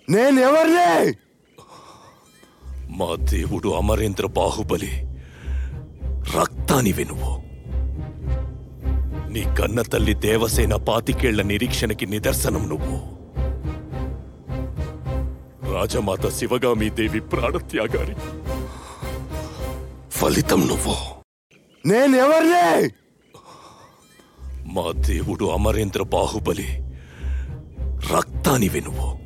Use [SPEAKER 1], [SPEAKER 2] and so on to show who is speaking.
[SPEAKER 1] నేనెవర్నే?
[SPEAKER 2] మా దేవుడు అమరేంద్ర బాహుబలి రక్తానివి నువ్వు. నీ కన్న తల్లి దేవసేన 25 నిరీక్షణకి నిదర్శనం నువ్వు. రాజమాత శివగామి దేవి ప్రాణత్యాగారి ఫలితం నువ్వు.
[SPEAKER 1] నేనెవర్నే?
[SPEAKER 2] మా దేవుడు అమరేంద్ర బాహుబలి రక్తానివి నువ్వు.